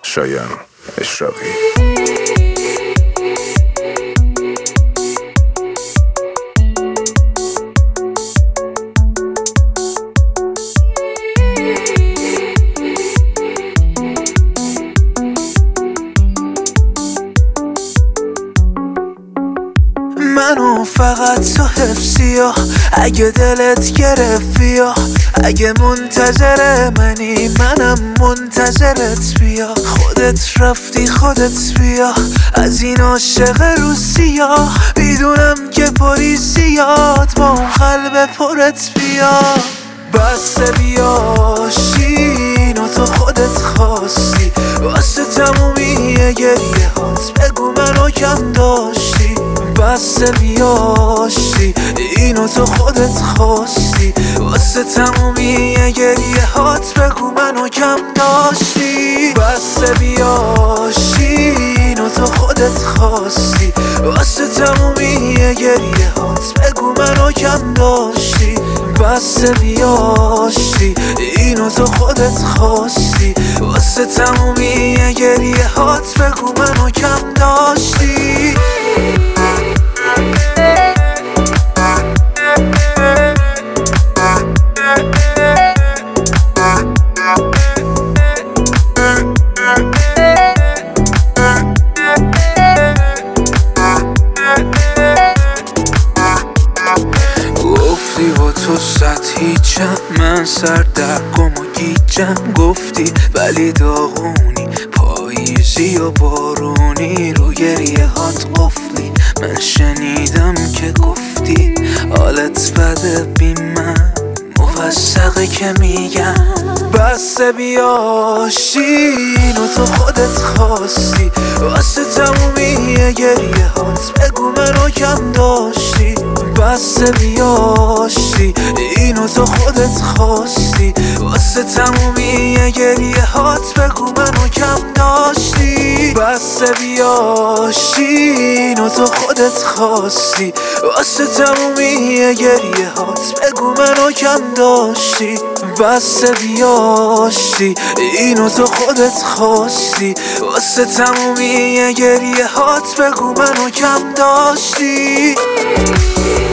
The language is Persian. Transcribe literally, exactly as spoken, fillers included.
شایان اشراقی. منو فقط تو حفظی ها، اگه دلت گرفت بیا، اگه منتظر منی منم منتظرت بیا. خودت رفتی خودت بیا، از این عاشق روسیا، میدونم که پری زیاد با اون قلب پرت بیا. بس بیا شین و تو خودت خواستی، واسه تمومی گریه هات بگو منو کم داشتی. بس بیاشتی اینو تو خودت خواستی، واسه تمومی گریه هات بگو منو کم داشتی. بس بیاشتی اینو تو خودت خواستی، واسه تمومی گریه هات بگو منو کم داشتی. بس بیاشتی اینو تو خودت خواستی، واسه تمومی گریه هات بگو منو کم داشتی. گفتی با تو صد هیچم، من سر درگم و گیجم. گفتی ولی داغونی، پاییزی و بارونی، رو گریه هات قفلی. من شنیدم که گفتی حالت بده بی من، مفسقه که میگم. بس بیاشین و تو خودت خواستی، واسه تمومی گریه هات بگو منو کم داشتی. بس بیاشتی اینو تو خودت خواستی، واسه تمومی گریه هات بگو منو کم داشتی. بس بیاشتی اینو تو خودت خواستی، واسه تمومی گریه هات بگو منو کم داشتی. بس بیاشتی اینو تو خودت خواستی، واسه تمومی گریه هات بگو منو کم داشتی.